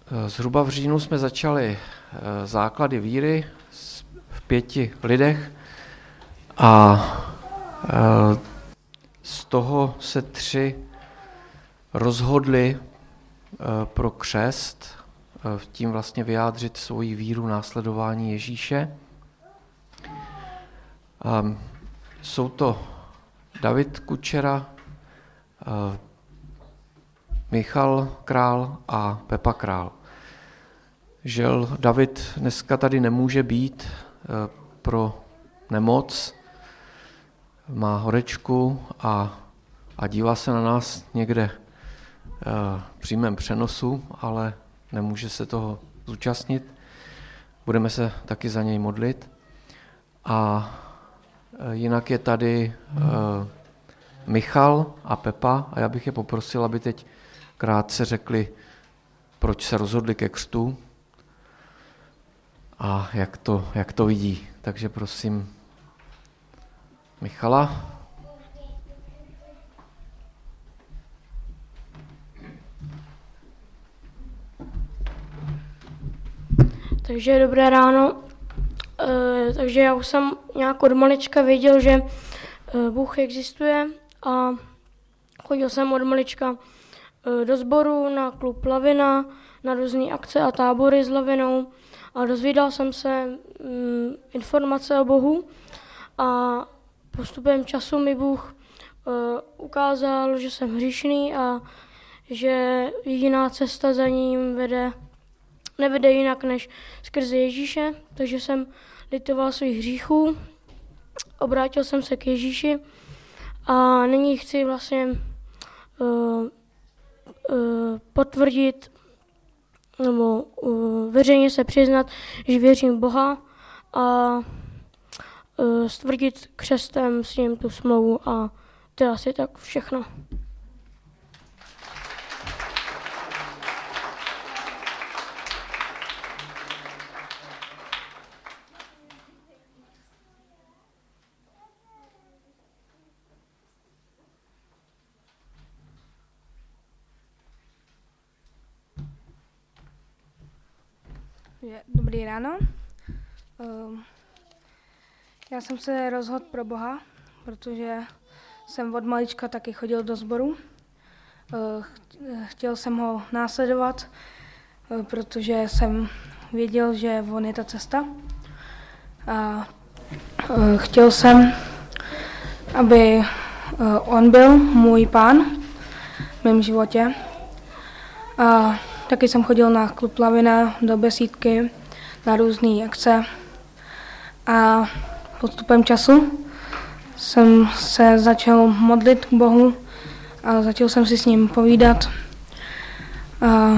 Zhruba v říjnu jsme začali základy víry v 5 lidech a z toho se 3 rozhodli pro křest, tím vlastně vyjádřit svoji víru v následování Ježíše. Jsou to David Kučera, Michal Král a Pepa Král. Žel David dneska tady nemůže být pro nemoc, má horečku a dívá se na nás někde v přímém přenosu, ale nemůže se toho zúčastnit. Budeme se taky za něj modlit. A jinak je tady Michal a Pepa a já bych je poprosil, aby teď krátce řekli, proč se rozhodli ke křtu a jak to vidí. Takže prosím Michala. Takže dobré ráno. Takže já už jsem nějak od malička věděl, že Bůh existuje a chodil jsem od malička do sboru, na klub Lavina, na různé akce a tábory s Lavinou a dozvídal jsem se informace o Bohu a postupem času mi Bůh ukázal, že jsem hříšný a že jediná cesta za ním nevede jinak než skrze Ježíše, takže jsem litoval svých hříchů, obrátil jsem se k Ježíši a nyní chci vlastně potvrdit nebo veřejně se přiznat, že věřím v Boha a stvrdit křestem s ním tu smlouvu a to je asi tak všechno. Dobrý ráno. Já jsem se rozhodl pro Boha, protože jsem od malička taky chodil do sboru. Chtěl jsem ho následovat, protože jsem věděl, že on je ta cesta. A chtěl jsem, aby on byl můj pán v mém životě. A taky jsem chodil na klub Lavina, do besídky, na různé akce a postupem času jsem se začal modlit k Bohu a začal jsem si s ním povídat. A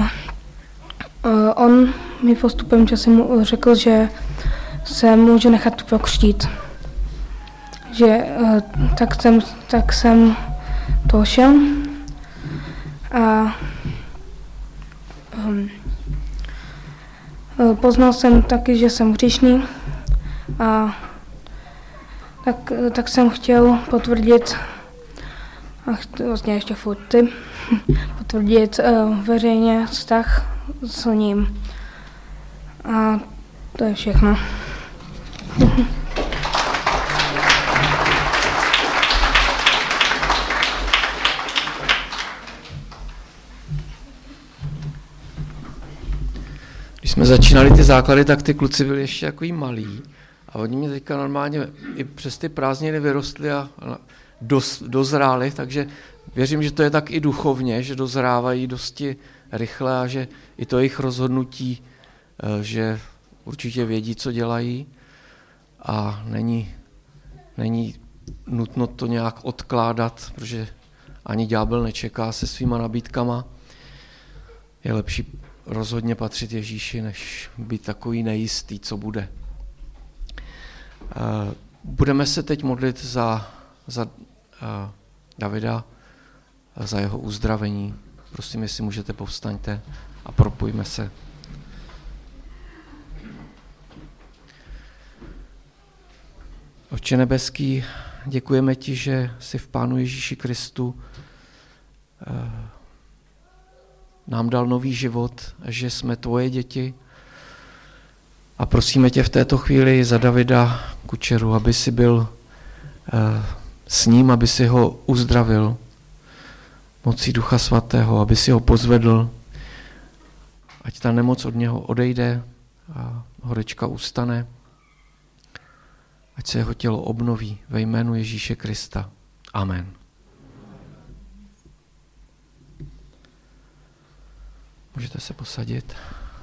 on mi postupem času řekl, že se můžu nechat pokřtít. Tak jsem to šel a poznal jsem taky, že jsem hříšný a tak jsem chtěl potvrdit vlastně ještě potvrdit veřejně vztah s ním. A to je všechno. Když jsme začínali ty základy, tak ty kluci byli ještě takový malí a oni mě teďka normálně i přes ty prázdniny vyrostli a dozráli, takže věřím, že to je tak i duchovně, že dozrávají dosti rychle a že i to jejich rozhodnutí, že určitě vědí, co dělají a není nutno to nějak odkládat, protože ani ďábel nečeká se svýma nabídkama. Je lepší rozhodně patřit Ježíši, než být takový nejistý, co bude. Budeme se teď modlit za Davida, za jeho uzdravení. Prosím, jestli můžete, povstaňte a propojme se. Otče nebeský, děkujeme ti, že jsi v Pánu Ježíši Kristu nám dal nový život, že jsme tvoje děti. A prosíme tě v této chvíli za Davida Kučeru, aby si byl s ním, aby si ho uzdravil mocí Ducha Svatého, aby si ho pozvedl, ať ta nemoc od něho odejde a horečka ustane, ať se jeho tělo obnoví ve jménu Ježíše Krista. Amen. Můžete se posadit.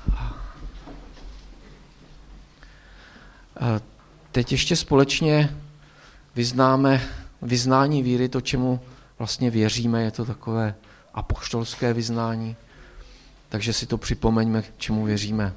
A teď ještě společně vyznáme vyznání víry, to, čemu vlastně věříme, je to takové apoštolské vyznání, takže si to připomeňme, čemu věříme.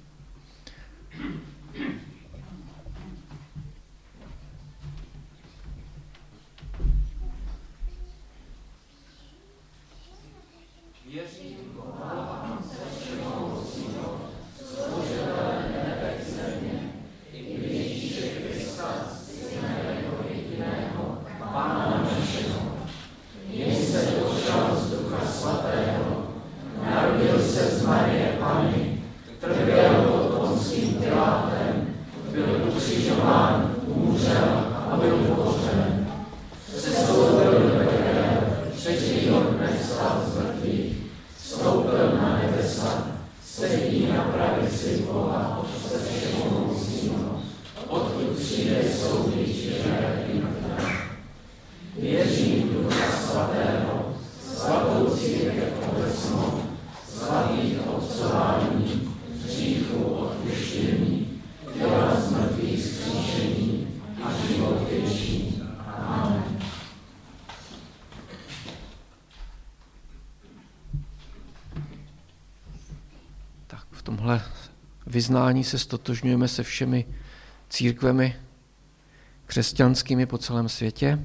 V tomhle vyznání se stotožňujeme se všemi církvemi křesťanskými po celém světě.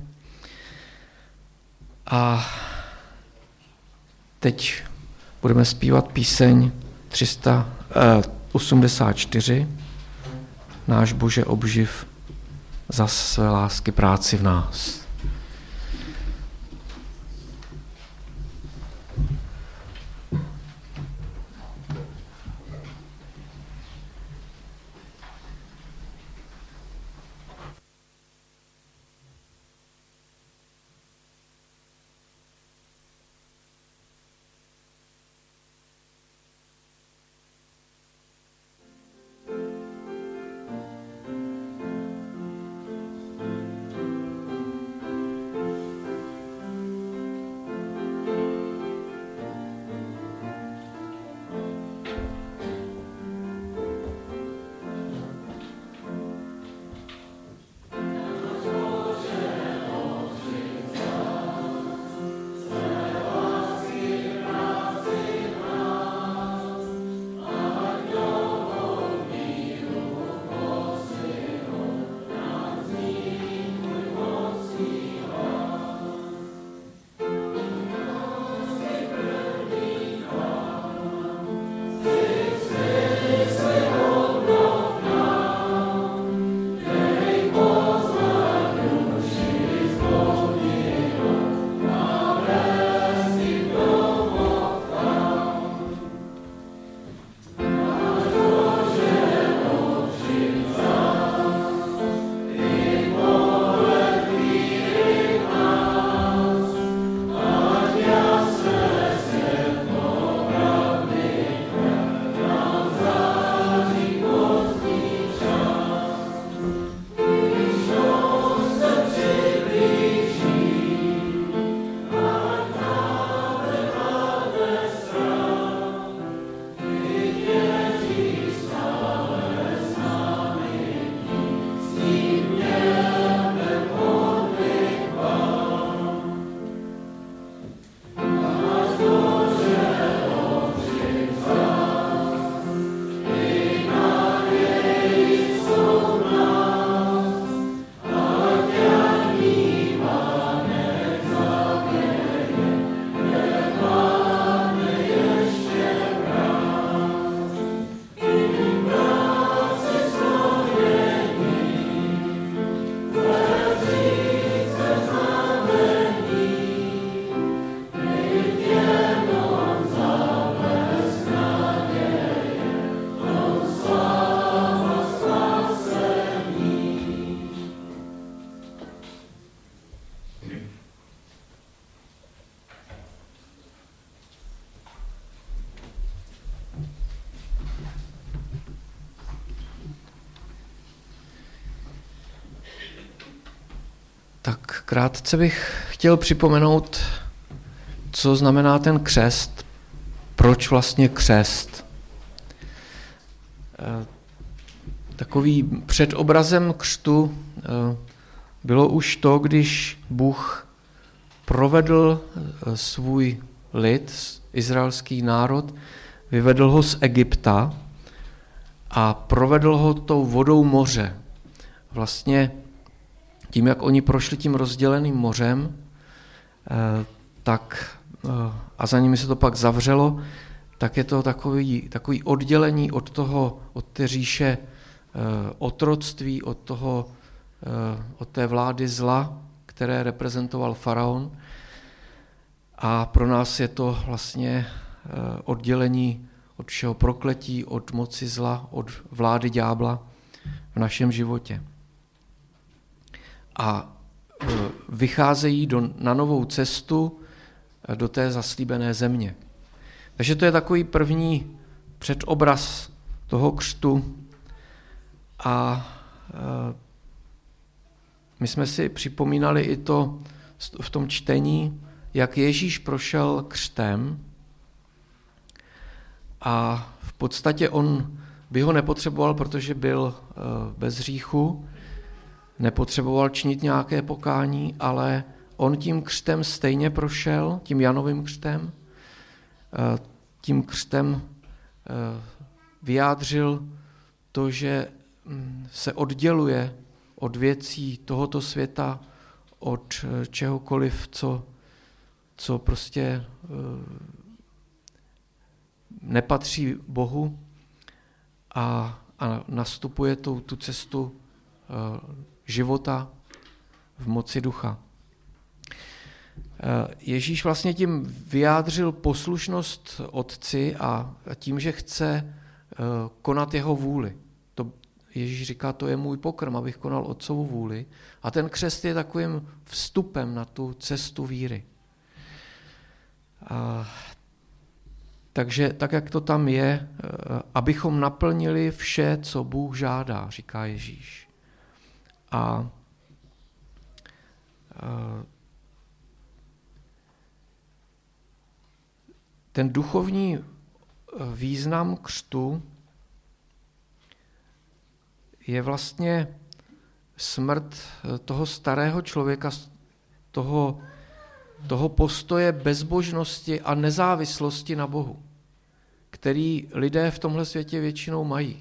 A teď budeme zpívat píseň 384. Náš Bože, obživ zas své lásky práci v nás. Krátce bych chtěl připomenout, co znamená ten křest, proč vlastně křest. Takový předobrazem křtu bylo už to, když Bůh provedl svůj lid, izraelský národ, vyvedl ho z Egypta a provedl ho tou vodou moře. Vlastně tím, jak oni prošli tím rozděleným mořem, tak, a za nimi se to pak zavřelo, tak je to takový oddělení od té říše otroctví, od té vlády zla, které reprezentoval faraon. A pro nás je to vlastně oddělení od všeho prokletí, od moci zla, od vlády ďábla v našem životě. A vycházejí na novou cestu do té zaslíbené země. Takže to je takový první předobraz toho křtu. A my jsme si připomínali i to v tom čtení, jak Ježíš prošel křtem a v podstatě on by ho nepotřeboval, protože byl bez hříchu, nepotřeboval činit nějaké pokání, ale on tím křtem stejně prošel, tím Janovým křtem, tím křtem vyjádřil to, že se odděluje od věcí tohoto světa, od čehokoliv, co prostě nepatří Bohu a nastupuje tu cestu života v moci ducha. Ježíš vlastně tím vyjádřil poslušnost Otci a tím, že chce konat jeho vůli. Ježíš říká, to je můj pokrm, abych konal Otcovu vůli. A ten křest je takovým vstupem na tu cestu víry. Takže tak, jak to tam je, abychom naplnili vše, co Bůh žádá, říká Ježíš. A ten duchovní význam křtu je vlastně smrt toho starého člověka, toho postoje bezbožnosti a nezávislosti na Bohu, který lidé v tomhle světě většinou mají.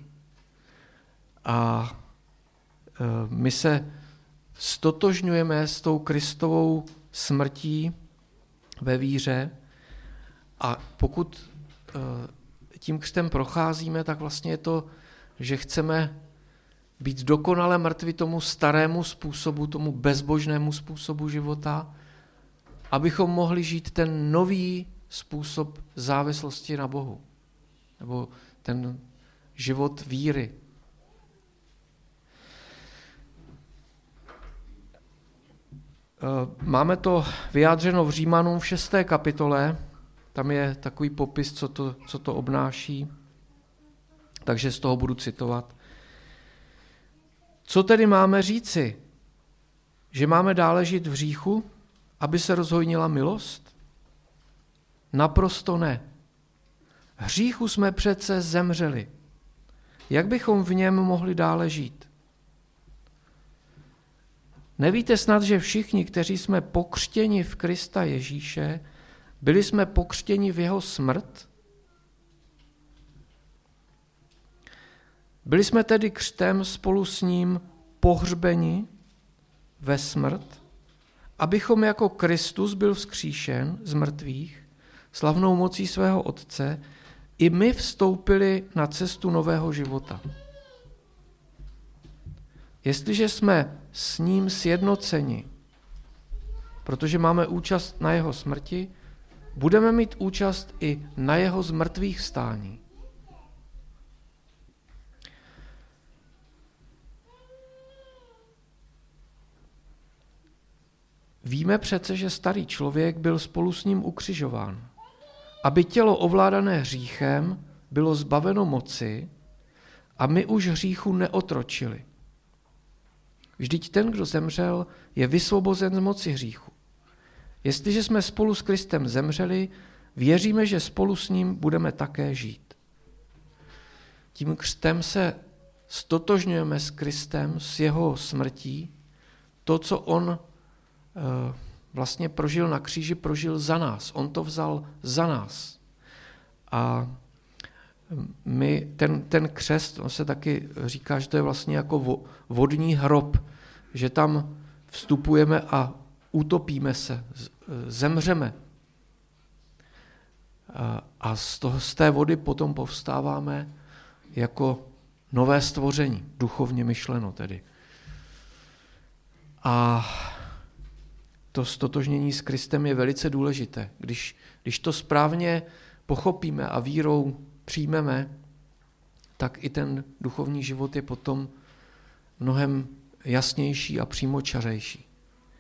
A my se stotožňujeme s tou Kristovou smrtí ve víře a pokud tím křtem procházíme, tak vlastně je to, že chceme být dokonale mrtví tomu starému způsobu, tomu bezbožnému způsobu života, abychom mohli žít ten nový způsob závislosti na Bohu, nebo ten život víry. Máme to vyjádřeno v Římanům v 6. kapitole, tam je takový popis, co to obnáší, takže z toho budu citovat. Co tedy máme říci? Že máme dále žít v hříchu, aby se rozhojnila milost? Naprosto ne. Hříchu jsme přece zemřeli. Jak bychom v něm mohli dále žít? Nevíte snad, že všichni, kteří jsme pokřtěni v Krista Ježíše, byli jsme pokřtěni v jeho smrt? Byli jsme tedy křtem spolu s ním pohřbeni ve smrt, abychom jako Kristus byl vzkříšen z mrtvých slavnou mocí svého Otce, i my vstoupili na cestu nového života. Jestliže jsme s ním sjednoceni, protože máme účast na jeho smrti, budeme mít účast i na jeho zmrtvých vstání. Víme přece, že starý člověk byl spolu s ním ukřižován, aby tělo ovládané hříchem bylo zbaveno moci a my už hříchu neotročili. Vždyť ten, kdo zemřel, je vysvobozen z moci hříchu. Jestliže jsme spolu s Kristem zemřeli, věříme, že spolu s ním budeme také žít. Tím křtem se stotožňujeme s Kristem, s jeho smrtí. To, co on vlastně prožil na kříži, prožil za nás. On to vzal za nás. A my, ten křest, on se taky říká, že to je vlastně jako vodní hrob, že tam vstupujeme a utopíme se, zemřeme. A z té vody potom povstáváme jako nové stvoření, duchovně myšleno tedy. A to stotožnění s Kristem je velice důležité. Když to správně pochopíme a vírou přijmeme, tak i ten duchovní život je potom mnohem jasnější a přímočařejší.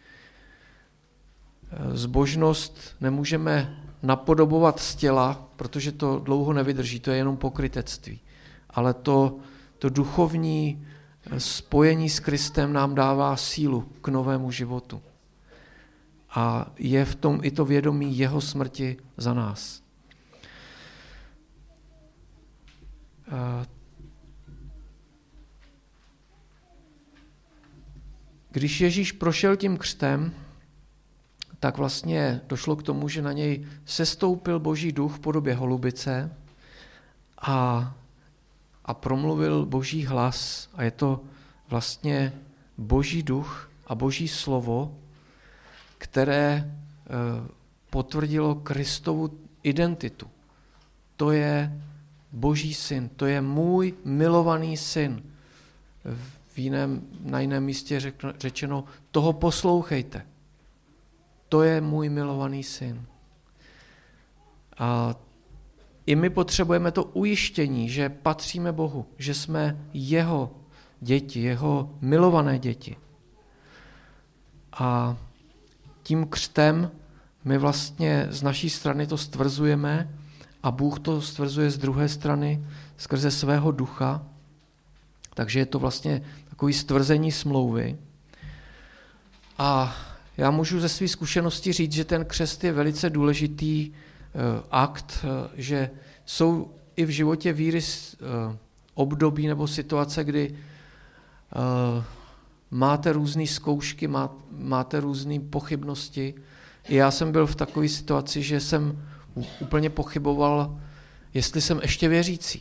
Zbožnost nemůžeme napodobovat z těla, protože to dlouho nevydrží, to je jenom pokrytectví. Ale to duchovní spojení s Kristem nám dává sílu k novému životu. A je v tom i to vědomí jeho smrti za nás. Když Ježíš prošel tím křtem, tak vlastně došlo k tomu, že na něj sestoupil Boží duch v podobě holubice a promluvil Boží hlas. A je to vlastně Boží duch a Boží slovo, které potvrdilo Kristovu identitu. To je Boží syn, to je můj milovaný syn. Na jiném místě řečeno, toho poslouchejte. To je můj milovaný syn. A i my potřebujeme to ujištění, že patříme Bohu, že jsme jeho děti, jeho milované děti. A tím křtem my vlastně z naší strany to stvrzujeme a Bůh to stvrzuje z druhé strany skrze svého ducha. Takže je to vlastně takový stvrzení smlouvy. A já můžu ze své zkušenosti říct, že ten křest je velice důležitý akt, že jsou i v životě víry období nebo situace, kdy máte různé zkoušky, máte různé pochybnosti. I já jsem byl v takové situaci, že jsem úplně pochyboval, jestli jsem ještě věřící.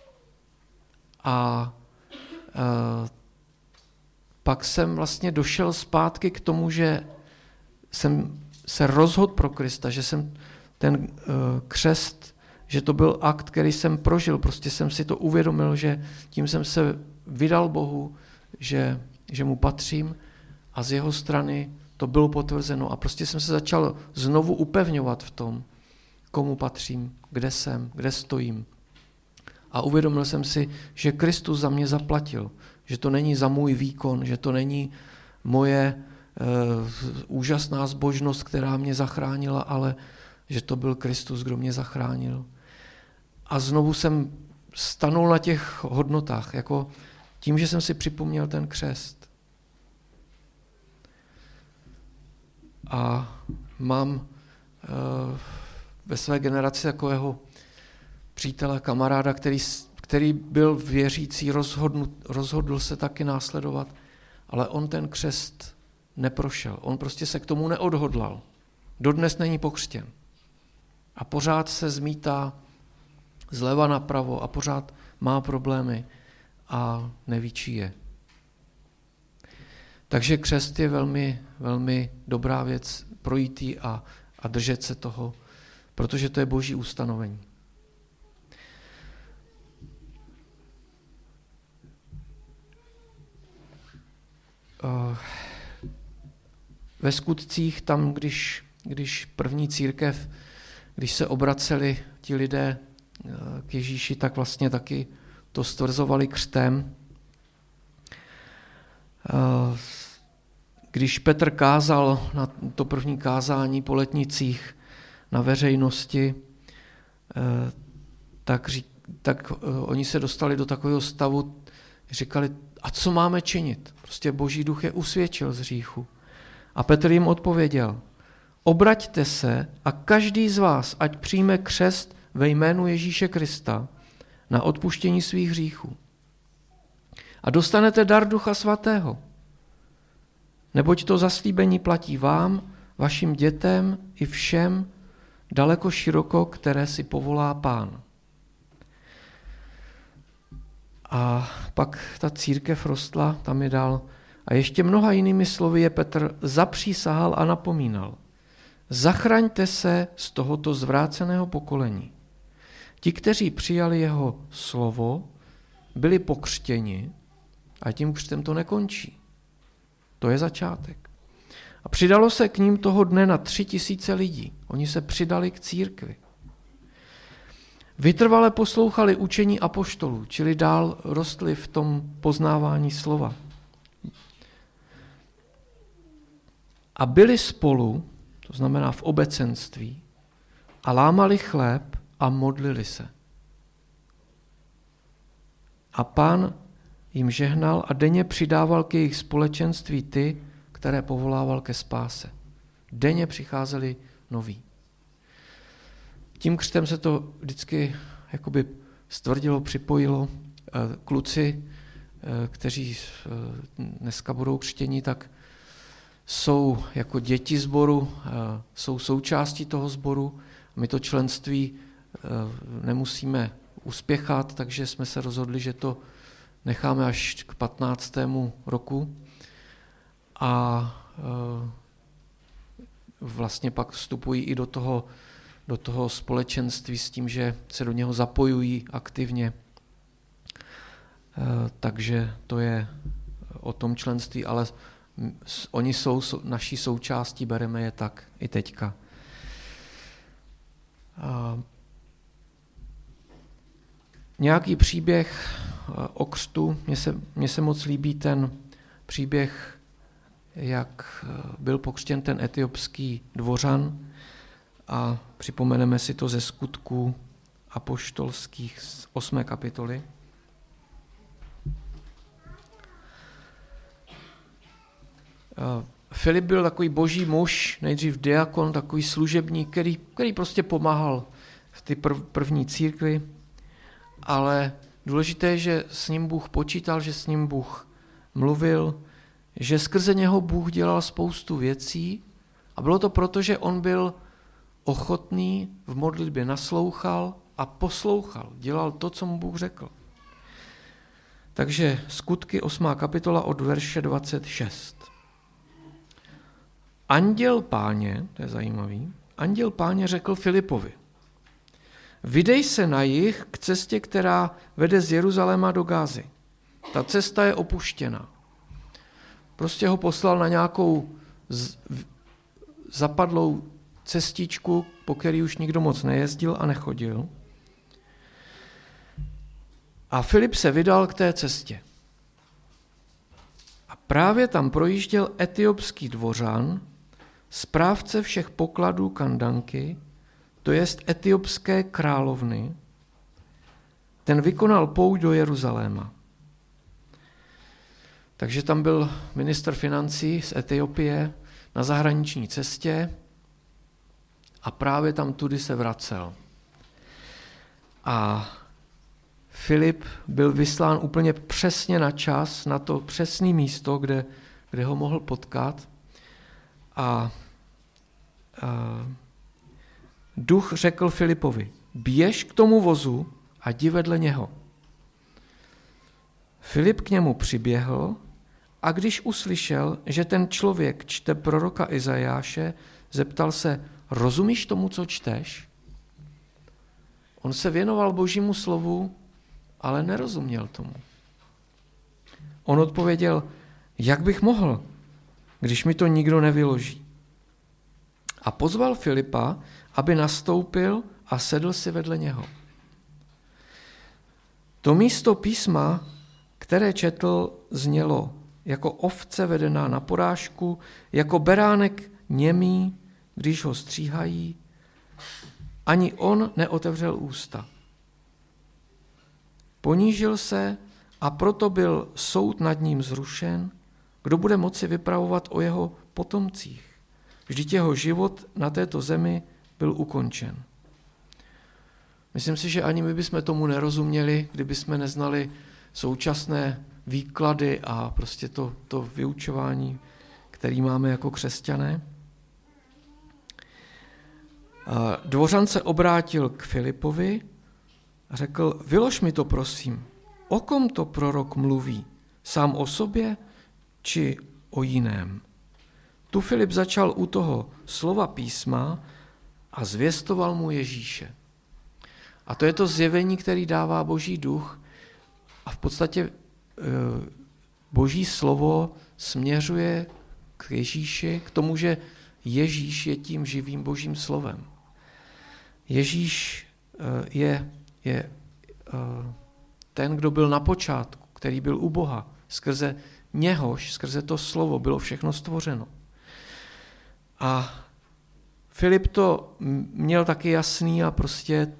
A pak jsem vlastně došel zpátky k tomu, že jsem se rozhodl pro Krista, že jsem ten křest, že to byl akt, který jsem prožil. Prostě jsem si to uvědomil, že tím jsem se vydal Bohu, že mu patřím a z jeho strany to bylo potvrzeno. A prostě jsem se začal znovu upevňovat v tom, komu patřím, kde jsem, kde stojím. A uvědomil jsem si, že Kristus za mě zaplatil, že to není za můj výkon, že to není moje úžasná zbožnost, která mě zachránila, ale že to byl Kristus, kdo mě zachránil. A znovu jsem stanul na těch hodnotách, jako tím, že jsem si připomněl ten křest. A mám ve své generaci takového přítele, kamaráda, který byl věřící, rozhodl se taky následovat, ale on ten křest neprošel. On prostě se k tomu neodhodlal. Dodnes není pokřtěn. A pořád se zmítá zleva napravo a pořád má problémy a neví, čí je. Takže křest je velmi, velmi dobrá věc, projít ji a držet se toho, protože to je Boží ustanovení. Ve Skutcích, tam, když první církev, když se obraceli ti lidé k Ježíši, tak vlastně taky to stvrzovali křtem. Když Petr kázal na to první kázání po letnicích na veřejnosti, tak oni se dostali do takového stavu, Říkali, a co máme činit? Prostě Boží duch je usvědčil z hříchu. A Petr jim odpověděl, obraťte se a každý z vás, ať přijme křest ve jménu Ježíše Krista na odpuštění svých hříchů. A dostanete dar Ducha Svatého. Neboť to zaslíbení platí vám, vašim dětem i všem daleko široko, které si povolá Pán. A pak ta církev rostla, tam je dál. A ještě mnoha jinými slovy je Petr zapřísahal a napomínal. Zachraňte se z tohoto zvráceného pokolení. Ti, kteří přijali jeho slovo, byli pokřtěni a tím křtem to nekončí. To je začátek. A přidalo se k ním toho dne na 3000 lidí. Oni se přidali k církvi. Vytrvale poslouchali učení apoštolů, čili dál rostli v tom poznávání slova. A byli spolu, to znamená v obecenství, a lámali chléb a modlili se. A Pán jim žehnal a denně přidával k jejich společenství ty, které povolával ke spáse. Denně přicházeli noví. Tím křtem se to vždycky jakoby stvrdilo, připojilo. Kluci, kteří dneska budou křtěni, tak jsou jako děti sboru, jsou součástí toho sboru. My to členství nemusíme uspěchat, takže jsme se rozhodli, že to necháme až k 15. roku. A vlastně pak vstupují i do toho společenství s tím, že se do něho zapojují aktivně. Takže to je o tom členství, ale oni jsou naší součástí, bereme je tak i teďka. Nějaký příběh o křtu, mně se moc líbí ten příběh, jak byl pokřtěn ten etiopský dvořan, a připomeneme si to ze Skutků apoštolských z 8. kapitoly. Filip byl takový boží muž, nejdřív diakon, takový služebník, který prostě pomáhal v ty první církvi, ale důležité je, že s ním Bůh počítal, že s ním Bůh mluvil, že skrze něho Bůh dělal spoustu věcí a bylo to proto, že on byl ochotný, v modlitbě naslouchal a poslouchal, dělal to, co mu Bůh řekl. Takže Skutky 8. kapitola od verše 26. Anděl Páně, to je zajímavý, anděl Páně řekl Filipovi, vydej se na jih k cestě, která vede z Jeruzaléma do Gázy. Ta cesta je opuštěná. Prostě ho poslal na nějakou zapadlou cestičku, po který už nikdo moc nejezdil a nechodil. A Filip se vydal k té cestě. A právě tam projížděl etiopský dvořan, správce všech pokladů Kandanky, to jest etiopské královny. Ten vykonal pouť do Jeruzaléma. Takže tam byl ministr financí z Etiopie na zahraniční cestě a právě tam tudy se vracel. A Filip byl vyslán úplně přesně na čas, na to přesné místo, kde ho mohl potkat. A duch řekl Filipovi, běž k tomu vozu a jdi vedle něho. Filip k němu přiběhl a když uslyšel, že ten člověk čte proroka Izajáše, zeptal se, rozumíš tomu, co čteš? On se věnoval Božímu slovu, ale nerozuměl tomu. On odpověděl, jak bych mohl, když mi to nikdo nevyloží. A pozval Filipa, aby nastoupil a sedl si vedle něho. To místo písma, které četl, znělo jako ovce vedená na porážku, jako beránek němý, když ho stříhají, ani on neotevřel ústa. Ponížil se a proto byl soud nad ním zrušen, kdo bude moci vypravovat o jeho potomcích. Vždyť jeho život na této zemi byl ukončen. Myslím si, že ani my bychom tomu nerozuměli, kdyby jsme neznali současné výklady a prostě to vyučování, který máme jako křesťané. Dvořan se obrátil k Filipovi a řekl, vylož mi to prosím, o kom to prorok mluví, sám o sobě či o jiném? Tu Filip začal u toho slova písma a zvěstoval mu Ježíše. A to je to zjevení, který dává Boží duch a v podstatě Boží slovo směřuje k Ježíši, k tomu, že Ježíš je tím živým Božím slovem. Ježíš je ten, kdo byl na počátku, který byl u Boha. Skrze něhož, skrze to slovo bylo všechno stvořeno. A Filip to měl taky jasný a prostě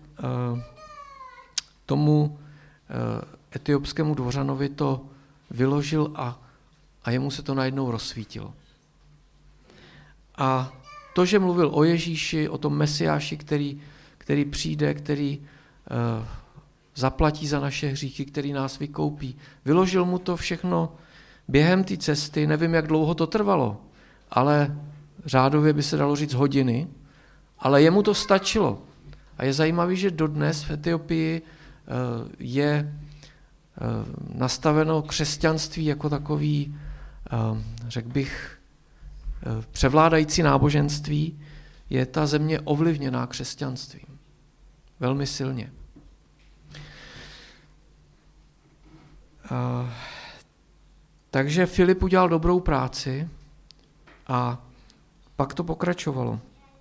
tomu etiopskému dvořanovi to vyložil a jemu se to najednou rozsvítilo. A to, že mluvil o Ježíši, o tom Mesiáši, který přijde, který zaplatí za naše hříchy, který nás vykoupí, vyložil mu to všechno během té cesty, nevím, jak dlouho to trvalo, ale řádově by se dalo říct hodiny, ale jemu to stačilo. A je zajímavé, že dodnes v Etiopii je nastaveno křesťanství jako takový, řekl bych, převládající náboženství, je ta země ovlivněná křesťanstvím. Velmi silně. Takže Filip udělal dobrou práci a pak to pokračovalo.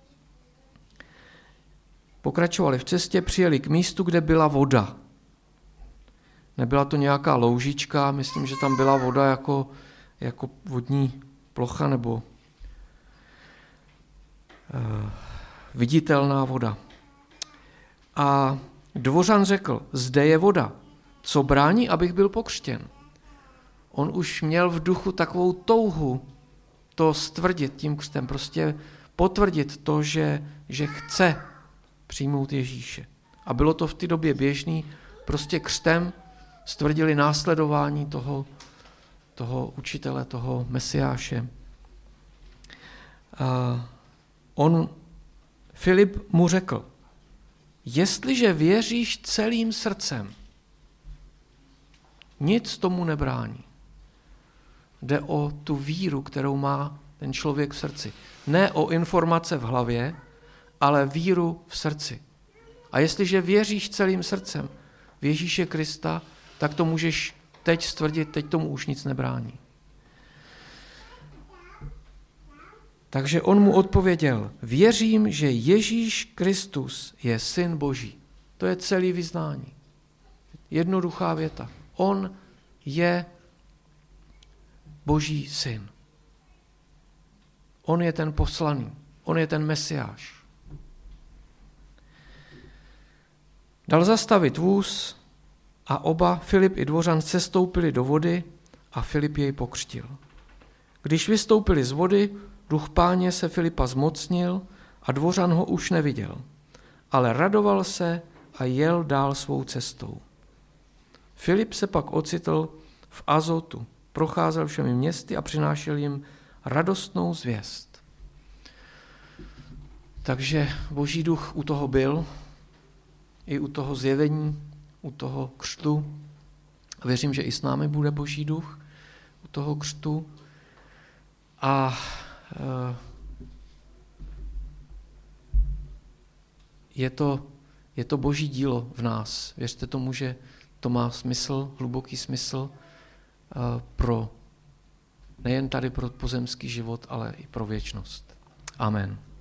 Pokračovali v cestě, přijeli k místu, kde byla voda. Nebyla to nějaká loužička, myslím, že tam byla voda jako vodní plocha nebo viditelná voda. A dvořan řekl, zde je voda, co brání, abych byl pokřtěn? On už měl v duchu takovou touhu to stvrdit tím křtem, prostě potvrdit to, že chce přijmout Ježíše. A bylo to v té době běžný, prostě křtem stvrdili následování toho učitele, toho Mesiáše. Filip mu řekl, jestliže věříš celým srdcem, nic tomu nebrání. Jde o tu víru, kterou má ten člověk v srdci. Ne o informace v hlavě, ale víru v srdci. A jestliže věříš celým srdcem v Ježíše Krista, tak to můžeš teď stvrdit, teď tomu už nic nebrání. Takže on mu odpověděl, věřím, že Ježíš Kristus je Syn Boží. To je celý vyznání. Jednoduchá věta. On je Boží syn. On je ten poslaný. On je ten Mesiáš. Dal zastavit vůz a oba, Filip i dvořan, sestoupili do vody a Filip jej pokřtil. Když vystoupili z vody, duch Páně se Filipa zmocnil a dvořan ho už neviděl, ale radoval se a jel dál svou cestou. Filip se pak ocitl v Azotu, procházel všemi městy a přinášel jim radostnou zvěst. Takže Boží duch u toho byl, i u toho zjevení, u toho křtu. Věřím, že i s námi bude Boží duch u toho křtu. A je to Boží dílo v nás. Věřte tomu, že to má smysl, hluboký smysl nejen tady pro pozemský život, ale i pro věčnost. Amen.